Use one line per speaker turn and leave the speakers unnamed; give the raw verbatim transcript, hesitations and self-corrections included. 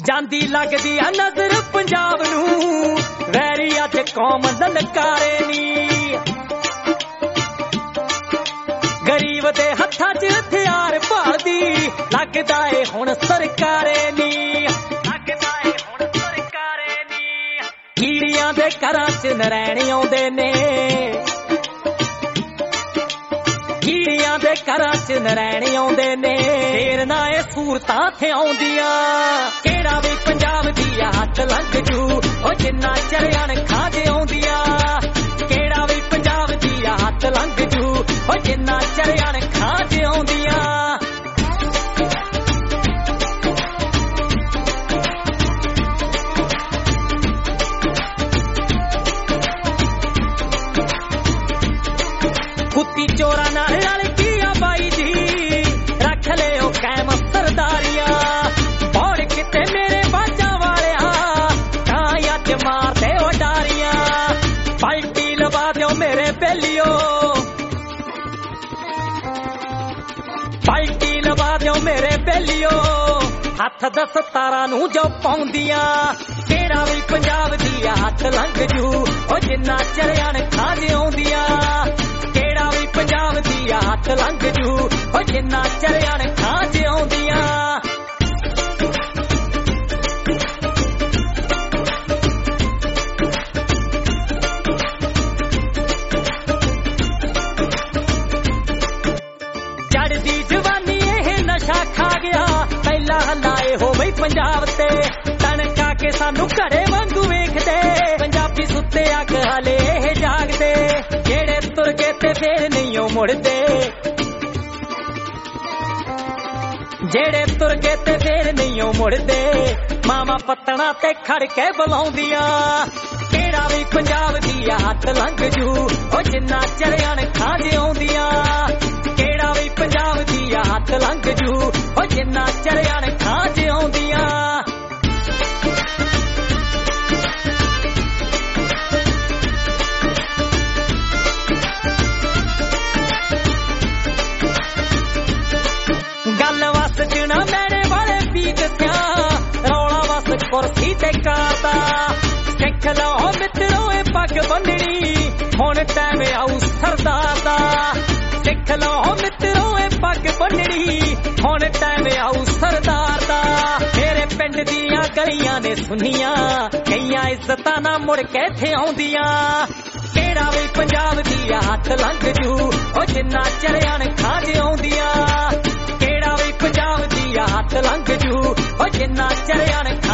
ਜਾਂਦੀ ਲੱਗਦੀ ਆ ਨਜ਼ਰ ਪੰਜਾਬ ਨੂੰ ਵੈਰੀ ਅੱਜ ਕੌਮ ਲਲਕਾਰੇ ਨੀ ਗਰੀਬ ਦੇ ਹੱਥਾਂ 'ਚ ਹਥਿਆਰ ਭਾਲਦੀ ਲੱਗਦਾ ਏ ਹੁਣ ਸਰਕਾਰੇ ਨੀ ਲੱਗਦਾ ਏ ਹੁਣ ਸਰਕਾਰੇ ਨੀ ਕੀੜੀਆਂ ਦੇ ਘਰਾਂ 'ਚ ਨਰੈਣ ਆਉਂਦੇ ਨੇ ਕੀੜੀਆਂ ਦੇ ਘਰਾਂ 'ਚ ਨਰੈਣ ਆਉਂਦੇ ਨੇ ਫੇਰ ਨਾ ਇਹ ਸੂਰਤਾਂ ਥੇ ਆਉਂਦੀਆਂ ਕਿਹੜਾ ਵੀ ਪੰਜਾਬ ਦੀ ਹੱਥ ਲੰਘ ਜੂ ਉਹ ਜਿੰਨਾ ਚਰਿਆਣ ਖਾਜ ਆਉਂਦੀਆਂ ਕਿਹੜਾ ਵੀ ਪੰਜਾਬ ਦੀ ਹੱਥ ਲੰਘ ਜੂ ਉਹ ਜਿੰਨਾ ਚਰਿਆਣ ਖਾਜ ਆਉਂਦੀਆਂ ਕੁੱਤੀ ਚੋਰਾਂ ਨਾਲ ਰਲ ਗਿਆ ਬਾਈ ਜੀ ਰੱਖ ਲਿਓ ਕਾਇਮ ਸਰਦਾਰੀਆਂ ਬੋੜ ਕਿਤੇ ਮੇਰੇ ਬਾਜਾਂ ਵਾਲਿਆ ਤਾਂ ਅੱਜ ਮਾਰਦੇ ਉਡਾਰੀਆਂ ਪਲਟੀ ਲਵਾ ਦਿਓ ਮੇਰੇ ਬੇਲੀਓ ਪਲਟੀ ਲਵਾ ਦਿਓ ਮੇਰੇ ਬੇਲੀਓ ਹੱਥ ਦਸਤਾਰਾਂ ਨੂੰ ਜੋ ਪਾਉਂਦੀਆਂ ਕਿਹੜਾ ਵੀ ਪੰਜਾਬ ਦੀ ਹੱਥ ਲੰਘ ਜੂ ਉਹ ਜਿੰਨਾ ਚਰਿਆਣ ਖਾਜ ਆਉਂਦੀਆਂ ਕਿਹੜਾ ਵੀ ਪੰਜਾਬ ਦੀ ਹੱਥ ਲੰਘ ਜੂ ਉਹ ਜਿੰਨਾ ਚਰਿਆਣ ਖਾਜ ਆਉਂਦੀਆਂ ਚੜਦੀ ਜਵਾਨੀ ਇਹ ਨਸ਼ਾ ਖਾ ਗਿਆ ਪਹਿਲਾਂ ਹਲਾਏ ਹੋ ਬਈ ਪੰਜਾਬ ਤੇ ਤਣਕਾ ਕੇ ਸਾਨੂੰ ਘੜੇ ਵਾਂਗੂ ਵੇਖਦੇ ਪੰਜਾਬੀ ਸੁੱਤੇ ਅੱਗ ਹਲੇ ਇਹ ਜਾਗਦੇ ਜਿਹੜੇ ਤੁਰ ਗਏ ਤੇ ਫੇਰ ਨਹੀਂ ਉਹ ਮੁੜਦੇ ਜਿਹੜੇ ਤੁਰ ਗਏ ਤੇ ਫੇਰ ਨਹੀਂ ਉਹ ਮੁੜਦੇ ਮਾਮਾ ਪੱਤਣਾ ਤੇ ਖੜ ਕੇ ਬੁਲਾਉਂਦੀਆਂ ਕਿਹੜਾ ਵੀ ਪੰਜਾਬ ਦੀ ਹੱਥ ਲੰਘ ਜੂ ਉਹ ਜਿੰਨਾ ਚਰਿਆਣ ਖਾਜ ਆਉਂਦੀਆਂ ਕਿਹੜਾ ਵੀ ਪੰਜਾਬ ਦੀ ਹੱਥ ਲੰਘ ਜੂ ਉਹ ਜਿੰਨਾ ਚਰਿਆਣ ਖਾਜ ਆਉਂਦੀਆਂ ਗੱਲ ਵਸ ਚ ਨਾ ਮੈਨੇ ਵਾਲੇ ਪੀ ਦੱਸਿਆ ਰੌਲਾ ਵਸ ਕੁਰਸੀ ਤੇ ਕਾਰਦਾ ਸਿੱਖ ਲਓ ਮਿੱਤਰੋ ਇਹ ਪੱਗ ਬੰਨਣੀ ਹੁਣ ਟਾਈਮ ਆਊ ਸਰਦਾਰ ਦਾ ਸਿੱਖ ਲਓ ਮਿੱਤਰੋ ਇਹ ਪੱਗ ਬੰਨਣੀ ਹੁਣ ਟਾਈਮ ਆਊ ਸਰਦਾਰ ਦਾ ਮੇਰੇ ਪਿੰਡ ਦੀਆਂ ਗਲੀਆਂ ਨੇ ਸੁਣੀਆਂ ਕਈਆਂ ਇੱਜ਼ਤਾਂ ਨਾ ਮੁੜ ਕੇ ਇੱਥੇ ਆਉਂਦੀਆਂ ਕਿਹੜਾ ਵੀ ਪੰਜਾਬ ਦੀ ਹੱਥ ਲੰਘ ਜੂ ਉਹ ਜਿੰਨਾ ਚਰਿਆਣ ਖਾਜ ਆਉਂਦੀਆਂ ਕਿਹੜਾ ਵੀ ਪੰਜਾਬ ਦੀ ਹੱਥ ਲੰਘ ਜੂ ਉਹ ਜਿੰਨਾ ਚਰਿਆਣ